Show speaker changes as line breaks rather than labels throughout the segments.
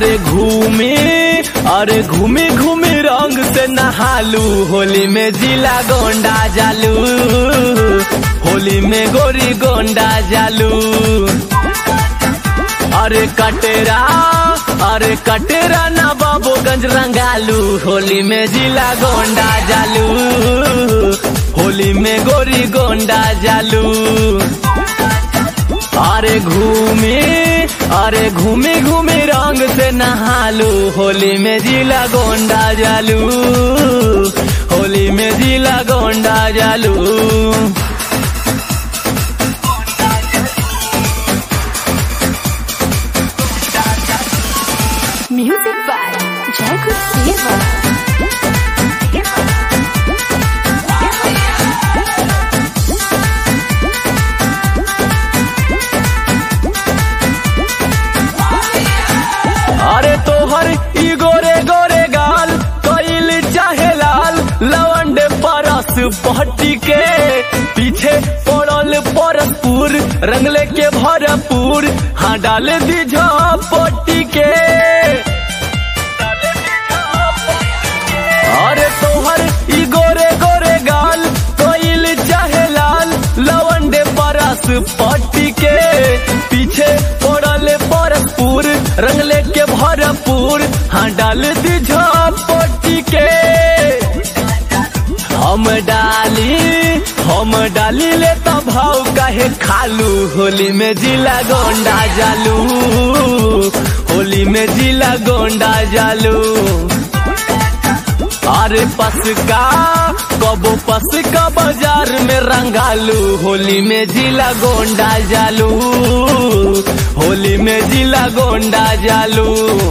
अरे घूमी घूमी रंग से नहालू, होली में जिला गोंडा जालू, होली में गोरी गोंडा जालू। अरे कटेरा ना बाबूगंज रंगालू, होली में जिला गोंडा जालू, होली में गोरी गोंडा जालू। अरे घूमी घूमी रंग से नहालू, होली में जिला गोंडा जालू, होली में जिला गोंडा जालू।
Music by Jacob Silva.
अरे तोहर ई गोरे गोरे गाल कइल चाहे लाल, लवंडे परस पहटी के पीछे पड़ल परसपुर, रंगले के भरपूर, हाँ डाल दी झपटी के। अरे तोहर ई गोरे गोरे गाल कइल चाहे लाल, लवंडे परस पहटी के पीछे पड़ल परसपुर, रंगले के भरपूर, हाँ डाल दी झपटी के। हम डाली ले तो भाव काहे खालू, होली में जिला गोंडा जालू, होली में जिला गोंडा जालू। अरे पसका बाजार में रंगालू, होली में जिला गोंडा जालू, होली में जिला गोंडा जालू।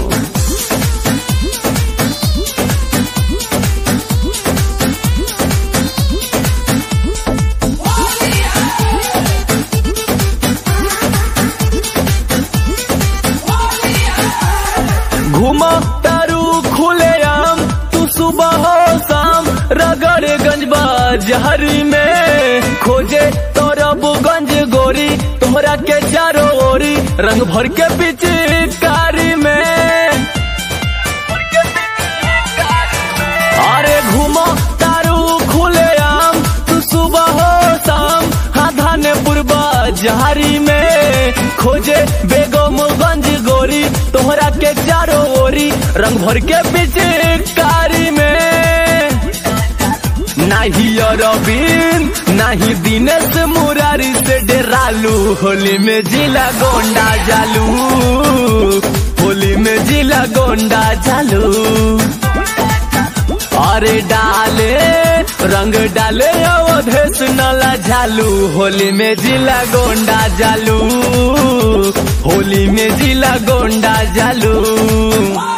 घुमा तारू खुले आम तू सुबह हो शाम, रगड़गंज बाजारी में खोजे तोरबगंज गोरी, तोहरा के चारों ओरी रंग भर के पिचकारी में। अरे घुमा तारू खुले आम तू सुबह हो शाम, हाँ धानेपुर बाजारी में खोजे बेगमगंज गोरी, तोहरा के चारों ओरी रंग भर के पिचकारी में। नाही अरविंद नाही दिनेश मुरारी से डेरालू, होली में जिला गोंडा जालू, होली में जिला गोंडा जालू। अरे रंग डाले अवधेश नला झालू, होली में जिला गोंडा जालू, होली में जिला गोंडा जालू।